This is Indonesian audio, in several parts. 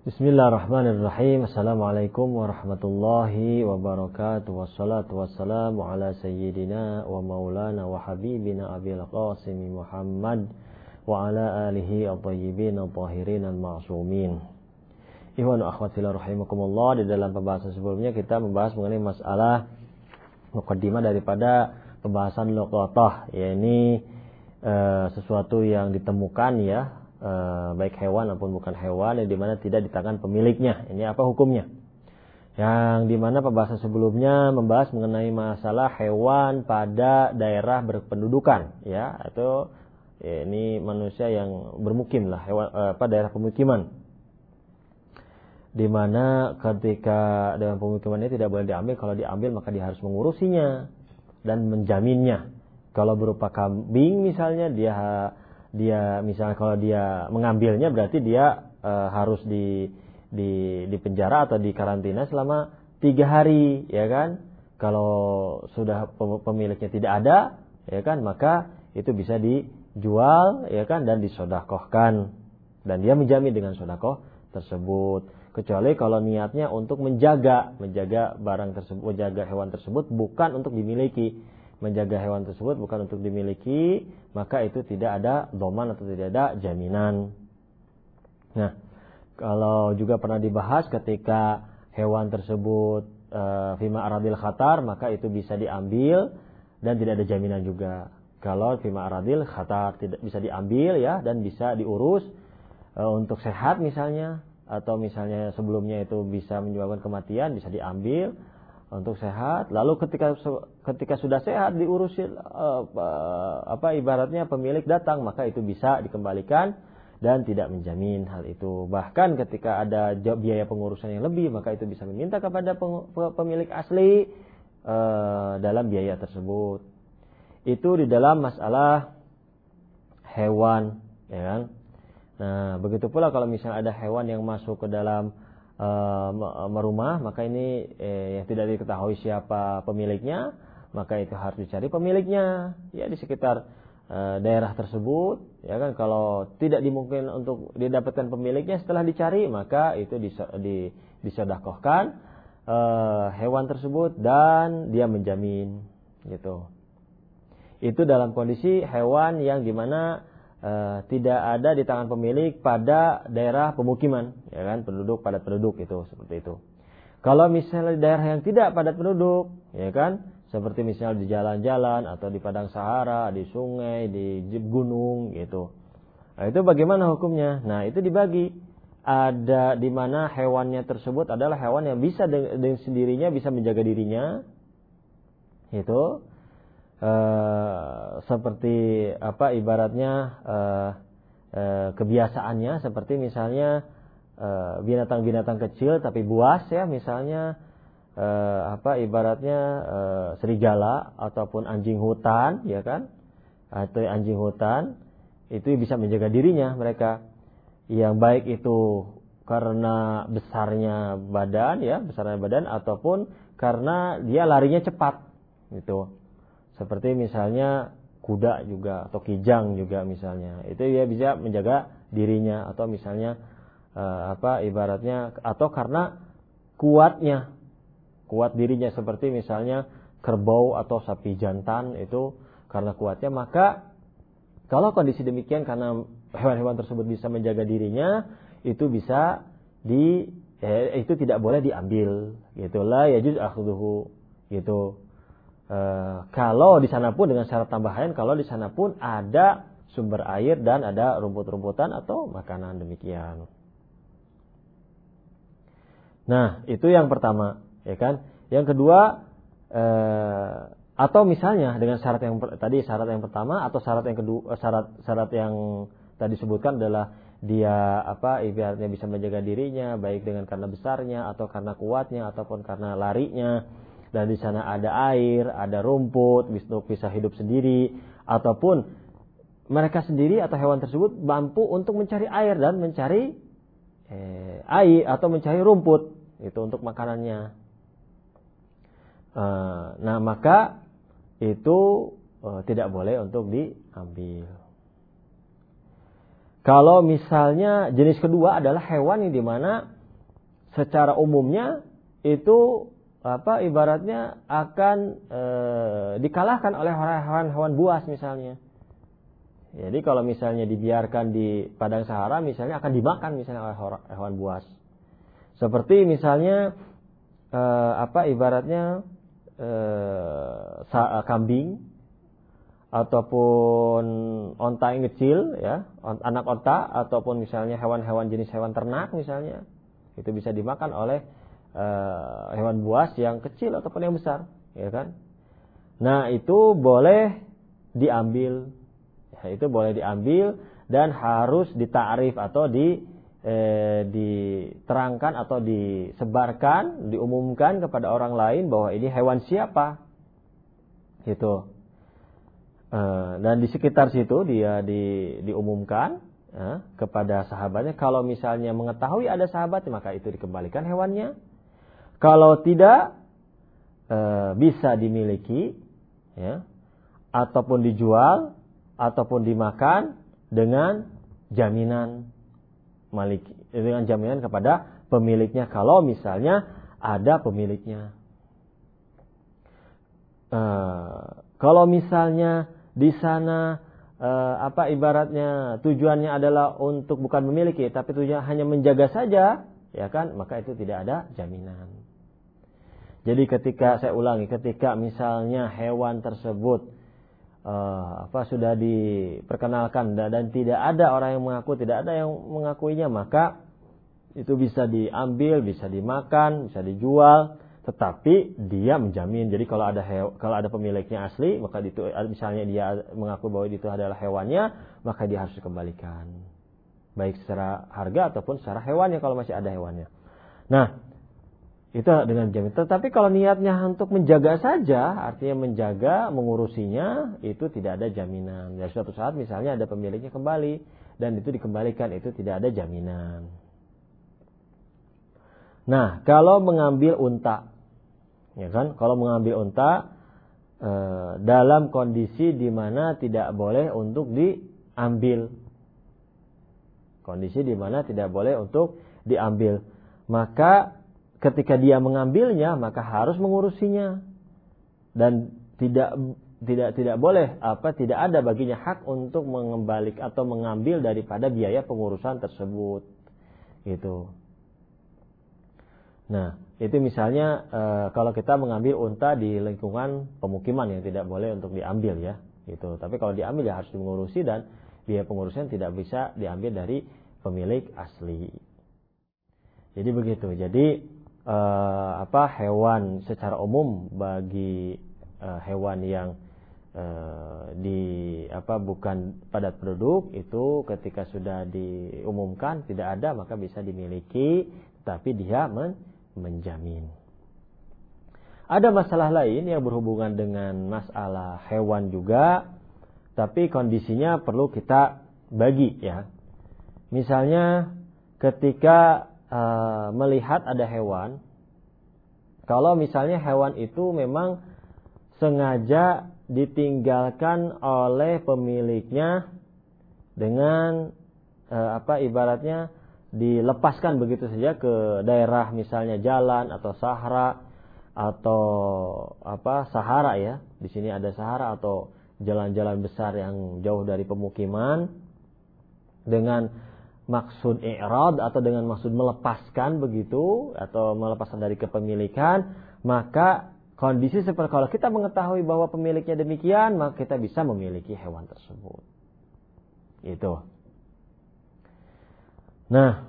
Bismillahirrahmanirrahim. Assalamualaikum warahmatullahi wabarakatuh. Wassalatu wassalamu ala sayyidina wa maulana wa habibina Abil Qasim Muhammad wa ala alihi at-tayyibin at-tahirin al-ma'sumin. Ikhwan wa akhwat fillah rahimakumullah. Di dalam pembahasan sebelumnya kita membahas mengenai masalah muqaddimah daripada pembahasan luqatah, yakni sesuatu yang ditemukan ya, baik hewan maupun bukan hewan, yang dimana tidak di tangan pemiliknya. Ini apa hukumnya? Yang dimana pembahasan sebelumnya membahas mengenai masalah hewan pada daerah berpendudukan, ya, atau ini manusia yang bermukim lah, hewan pada daerah pemukiman, dimana ketika daerah pemukiman ini tidak boleh diambil. Kalau diambil maka dia harus mengurusinya dan menjaminnya. Kalau berupa kambing misalnya, dia misalnya kalau dia mengambilnya berarti dia harus di penjara atau di karantina selama 3 hari, ya kan? Kalau sudah pemiliknya tidak ada, ya kan, maka itu bisa dijual, ya kan, dan disedekahkan, dan dia menjamin dengan sedekah tersebut. Kecuali kalau niatnya untuk menjaga barang tersebut, menjaga hewan tersebut, bukan untuk dimiliki. Menjaga hewan tersebut bukan untuk dimiliki, maka itu tidak ada dhaman atau tidak ada jaminan. Nah, kalau juga pernah dibahas ketika hewan tersebut fima aradil khatar, maka itu bisa diambil dan tidak ada jaminan juga. Kalau fima aradil khatar tidak bisa diambil ya, dan bisa diurus untuk sehat misalnya, atau misalnya sebelumnya itu bisa menyebabkan kematian, bisa diambil untuk sehat, lalu ketika sudah sehat diurusin ibaratnya pemilik datang, maka itu bisa dikembalikan dan tidak menjamin hal itu. Bahkan ketika ada biaya pengurusan yang lebih, maka itu bisa meminta kepada pemilik asli dalam biaya tersebut. Itu di dalam masalah hewan, ya kan? Nah, begitu pula kalau misalnya ada hewan yang masuk ke dalam merumah, maka ini yang tidak diketahui siapa pemiliknya, maka itu harus dicari pemiliknya ya di sekitar daerah tersebut, ya kan. Kalau tidak dimungkinkan untuk didapatkan pemiliknya setelah dicari, maka itu disedekahkan hewan tersebut dan dia menjamin gitu. Itu dalam kondisi hewan yang dimana tidak ada di tangan pemilik pada daerah pemukiman, ya kan, padat penduduk itu seperti itu. Kalau misalnya di daerah yang tidak padat penduduk, ya kan, seperti misalnya di jalan-jalan atau di padang sahara, di sungai, di gunung gitu. Nah, itu bagaimana hukumnya? Nah, itu dibagi. Ada di mana hewannya tersebut adalah hewan yang bisa dengan sendirinya bisa menjaga dirinya. Itu seperti apa ibaratnya kebiasaannya, seperti misalnya binatang-binatang kecil tapi buas ya, misalnya ibaratnya serigala ataupun anjing hutan, ya kan, atau anjing hutan itu bisa menjaga dirinya mereka, yang baik itu karena besarnya badan ataupun karena dia larinya cepat gitu. Seperti misalnya kuda juga atau kijang juga misalnya, itu dia bisa menjaga dirinya, atau misalnya ibaratnya atau karena kuat dirinya, seperti misalnya kerbau atau sapi jantan, itu karena kuatnya. Maka kalau kondisi demikian, karena hewan-hewan tersebut bisa menjaga dirinya, itu bisa itu tidak boleh diambil gitu, la yajuz akhdhuhu gitu. Kalau di sana pun dengan syarat tambahan, kalau di sana pun ada sumber air dan ada rumput-rumputan atau makanan demikian. Nah, itu yang pertama, ya kan? Yang kedua, atau misalnya dengan syarat yang pertama atau syarat yang kedua, syarat yang tadi disebutkan adalah dia ibaratnya bisa menjaga dirinya, baik dengan karena besarnya atau karena kuatnya ataupun karena larinya. Dan di sana ada air, ada rumput, bisa hidup sendiri, ataupun mereka sendiri atau hewan tersebut mampu untuk mencari air dan mencari air atau mencari rumput itu untuk makanannya. Nah, maka itu tidak boleh untuk diambil. Kalau misalnya jenis kedua adalah hewan yang dimana secara umumnya itu ibaratnya akan dikalahkan oleh hewan buas misalnya. Jadi kalau misalnya dibiarkan di padang Sahara misalnya akan dimakan misalnya oleh hewan buas. Seperti misalnya ibaratnya kambing ataupun onta yang kecil ya, anak onta ataupun misalnya hewan-hewan jenis hewan ternak misalnya, itu bisa dimakan oleh hewan buas yang kecil ataupun yang besar, ya kan? Nah, itu boleh diambil. Ya, itu boleh diambil dan harus ditakrif atau diterangkan atau disebarkan, diumumkan kepada orang lain bahwa ini hewan siapa. Gitu. Dan di sekitar situ dia diumumkan kepada sahabatnya. Kalau misalnya mengetahui ada sahabatnya, maka itu dikembalikan hewannya. Kalau tidak, bisa dimiliki, ya, ataupun dijual, ataupun dimakan dengan jaminan kepada pemiliknya. Kalau misalnya ada pemiliknya. Kalau misalnya di sana ibaratnya tujuannya adalah untuk bukan memiliki tapi tujuannya hanya menjaga saja, ya kan, maka itu tidak ada jaminan. Jadi ketika misalnya hewan tersebut sudah diperkenalkan dan tidak ada orang yang mengaku, tidak ada yang mengakuinya, maka itu bisa diambil, bisa dimakan, bisa dijual. Tetapi dia menjamin. Jadi kalau ada pemiliknya asli, maka itu misalnya dia mengaku bahwa itu adalah hewannya, maka dia harus dikembalikan, baik secara harga ataupun secara hewannya kalau masih ada hewannya. Nah, itu dengan jamin. Tetapi kalau niatnya untuk menjaga saja, artinya menjaga, mengurusinya, itu tidak ada jaminan. Dari suatu saat misalnya ada pemiliknya kembali dan itu dikembalikan, itu tidak ada jaminan. Nah, kalau mengambil unta, ya kan? Kalau mengambil unta dalam kondisi di mana tidak boleh untuk diambil, kondisi di mana tidak boleh untuk diambil, maka ketika dia mengambilnya, maka harus mengurusinya dan tidak boleh tidak ada baginya hak untuk mengembalikan atau mengambil daripada biaya pengurusan tersebut, gitu. Nah, itu misalnya kalau kita mengambil unta di lingkungan pemukiman yang tidak boleh untuk diambil ya, gitu. Tapi kalau diambil ya harus mengurusi dan biaya pengurusan tidak bisa diambil dari pemilik asli. Jadi begitu. Jadi hewan secara umum bagi hewan yang bukan padat penduduk itu ketika sudah diumumkan tidak ada, maka bisa dimiliki, tapi dia menjamin. Ada masalah lain yang berhubungan dengan masalah hewan juga, tapi kondisinya perlu kita bagi ya. Misalnya ketika melihat ada hewan, kalau misalnya hewan itu memang sengaja ditinggalkan oleh pemiliknya dengan ibaratnya dilepaskan begitu saja ke daerah misalnya jalan atau sahara atau sahara ya. Di sini ada sahara atau jalan-jalan besar yang jauh dari pemukiman dengan maksud i'rad atau dengan maksud melepaskan begitu atau melepaskan dari kepemilikan, maka kondisi seperti kalau kita mengetahui bahwa pemiliknya demikian, maka kita bisa memiliki hewan tersebut. Itu. Nah,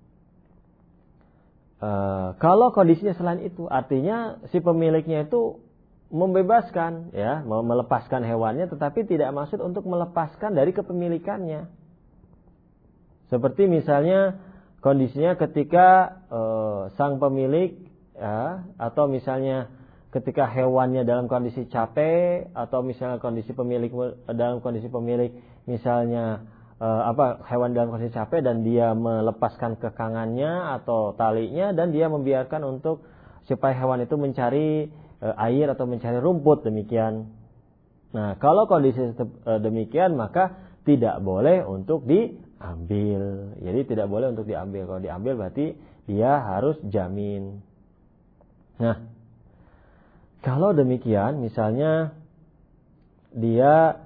kalau kondisinya selain itu, artinya si pemiliknya itu membebaskan, ya, melepaskan hewannya, tetapi tidak maksud untuk melepaskan dari kepemilikannya. Seperti misalnya kondisinya ketika sang pemilik, ya, atau misalnya ketika hewannya dalam kondisi capek, atau misalnya kondisi pemilik dalam kondisi pemilik misalnya hewan dalam kondisi capek dan dia melepaskan kekangannya atau talinya dan dia membiarkan untuk supaya hewan itu mencari air atau mencari rumput demikian. Nah, kalau kondisi demikian maka tidak boleh untuk diambil. Jadi tidak boleh untuk diambil. Kalau diambil berarti dia harus jamin. Nah, kalau demikian misalnya dia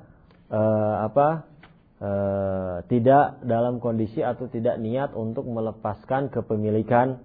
tidak dalam kondisi atau tidak niat untuk melepaskan kepemilikan,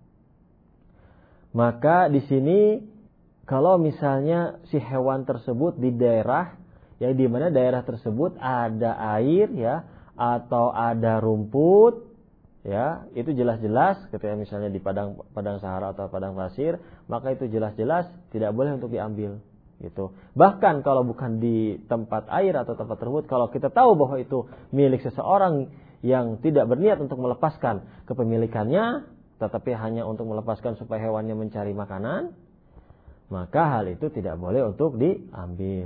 maka di sini kalau misalnya si hewan tersebut di daerah yang di mana daerah tersebut ada air ya atau ada rumput ya, itu jelas-jelas ketika misalnya di padang sahara atau padang pasir, maka itu jelas-jelas tidak boleh untuk diambil gitu. Bahkan kalau bukan di tempat air atau tempat rumput, kalau kita tahu bahwa itu milik seseorang yang tidak berniat untuk melepaskan kepemilikannya, tetapi hanya untuk melepaskan supaya hewannya mencari makanan, maka hal itu tidak boleh untuk diambil.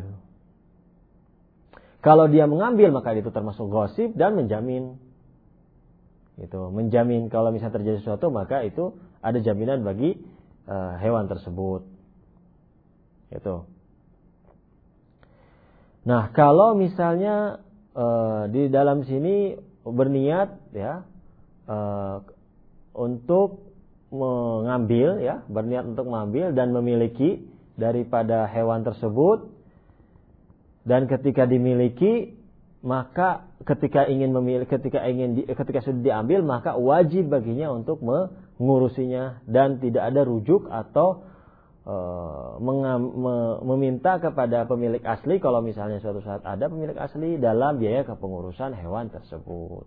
Kalau dia mengambil, maka itu termasuk ghasib dan menjamin. Gitu, menjamin kalau misalnya terjadi sesuatu, maka itu ada jaminan bagi hewan tersebut. Gitu. Nah, kalau misalnya di dalam sini berniat ya untuk mengambil ya, berniat untuk mengambil dan memiliki daripada hewan tersebut, dan ketika dimiliki, maka ketika sudah diambil, maka wajib baginya untuk mengurusinya dan tidak ada rujuk atau meminta kepada pemilik asli kalau misalnya suatu saat ada pemilik asli dalam biaya kepengurusan hewan tersebut.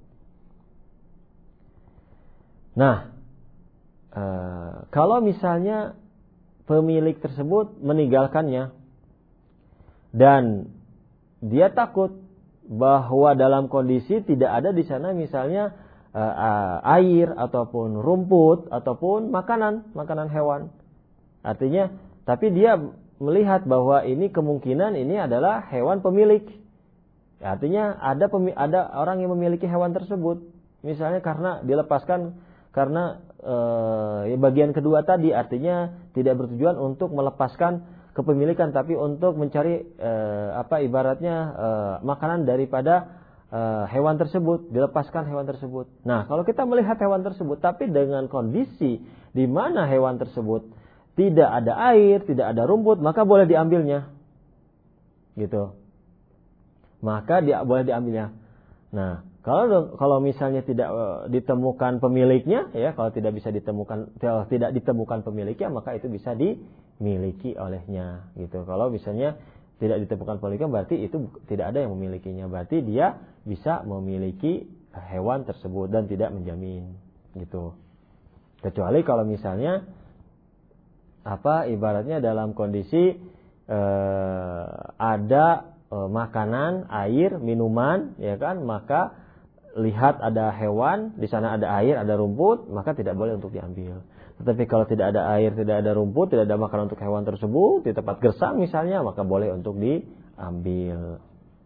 Nah, kalau misalnya pemilik tersebut meninggalkannya dan dia takut bahwa dalam kondisi tidak ada di sana misalnya air ataupun rumput ataupun makanan hewan. Artinya, tapi dia melihat bahwa ini kemungkinan ini adalah hewan pemilik. Artinya ada orang yang memiliki hewan tersebut. Misalnya karena dilepaskan karena bagian kedua tadi, artinya tidak bertujuan untuk melepaskan kepemilikan, tapi untuk mencari ibaratnya makanan daripada hewan tersebut, dilepaskan hewan tersebut. Nah, kalau kita melihat hewan tersebut, tapi dengan kondisi di mana hewan tersebut tidak ada air, tidak ada rumput, maka boleh diambilnya. Gitu. Maka boleh diambilnya. Nah, kalau misalnya tidak ditemukan pemiliknya, ya, kalau tidak ditemukan pemiliknya, maka itu bisa dimiliki olehnya. Gitu. Kalau misalnya tidak ditemukan pemiliknya, berarti itu tidak ada yang memilikinya. Berarti dia bisa memiliki hewan tersebut dan tidak menjamin. Gitu. Kecuali kalau misalnya ibaratnya dalam kondisi ada makanan, air, minuman, ya kan, maka lihat ada hewan, di sana ada air, ada rumput, maka tidak boleh untuk diambil. Tetapi kalau tidak ada air, tidak ada rumput, tidak ada makanan untuk hewan tersebut, di tempat gersang misalnya, maka boleh untuk diambil.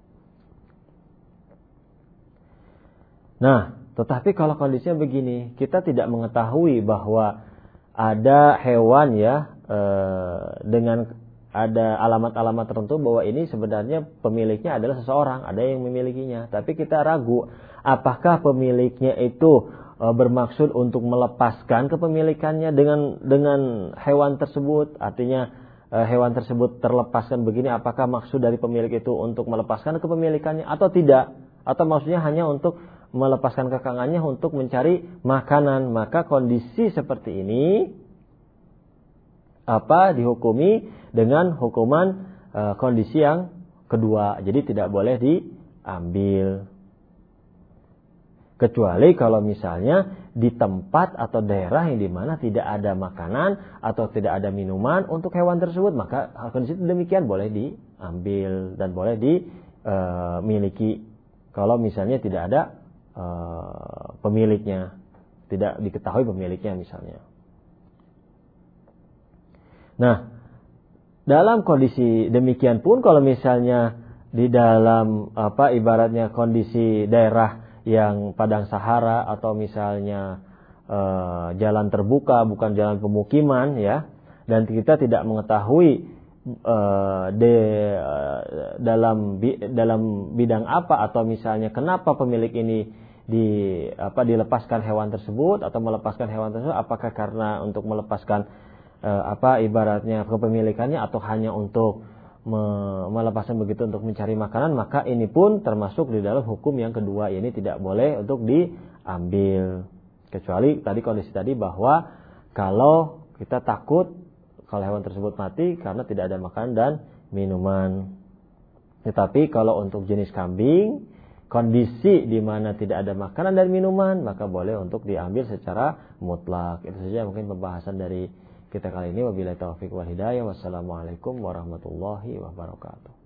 Nah, tetapi kalau kondisinya begini, kita tidak mengetahui bahwa ada hewan ya dengan ada alamat-alamat tertentu bahwa ini sebenarnya pemiliknya adalah seseorang, ada yang memilikinya. Tapi kita ragu apakah pemiliknya itu bermaksud untuk melepaskan kepemilikannya dengan hewan tersebut. Artinya hewan tersebut terlepaskan begini, apakah maksud dari pemilik itu untuk melepaskan kepemilikannya atau tidak? Atau maksudnya hanya untuk melepaskan kekangannya untuk mencari makanan. Maka kondisi seperti ini dihukumi dengan hukuman kondisi yang kedua. Jadi tidak boleh diambil. Kecuali kalau misalnya di tempat atau daerah yang dimana tidak ada makanan atau tidak ada minuman untuk hewan tersebut, maka kondisi demikian boleh diambil dan boleh dimiliki. Kalau misalnya tidak ada pemiliknya, tidak diketahui pemiliknya misalnya. Nah, dalam kondisi demikian pun kalau misalnya di dalam ibaratnya kondisi daerah yang padang sahara atau misalnya jalan terbuka bukan jalan pemukiman ya, dan kita tidak mengetahui dalam bidang apa atau misalnya kenapa pemilik ini dilepaskan hewan tersebut atau melepaskan hewan tersebut, apakah karena untuk melepaskan ibaratnya kepemilikannya atau hanya untuk melepaskan begitu untuk mencari makanan, maka ini pun termasuk di dalam hukum yang kedua, ini tidak boleh untuk diambil. Kecuali kondisi tadi bahwa kalau kita takut kalau hewan tersebut mati karena tidak ada makanan dan minuman. Tetapi kalau untuk jenis kambing, kondisi di mana tidak ada makanan dan minuman, maka boleh untuk diambil secara mutlak. Itu saja mungkin pembahasan dari kita kali ini. Wabillahi taufiq wal hidayah. Wassalamualaikum warahmatullahi wabarakatuh.